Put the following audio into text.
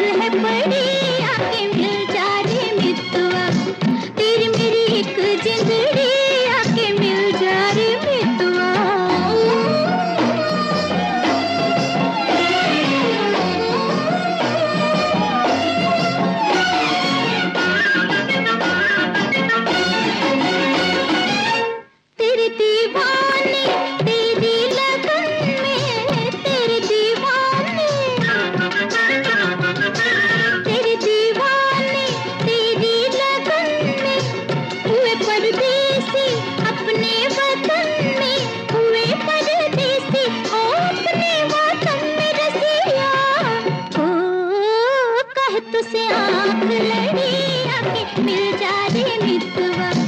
है पड़ी, आके मिल जा रे मितवा, तेरी मेरी एक जिंदड़ी, आके मिल जा रे मितवा। तेरी दीवानी तेरी लगन में, तेरी दीवानी तेरी लगन में, हुए परदेसी अपने वतन में, हुए परदेसी ओ अपने वतन में रसिया। ओ कह तुझसे आँख लड़ी, आके मिल जा रे मितवा,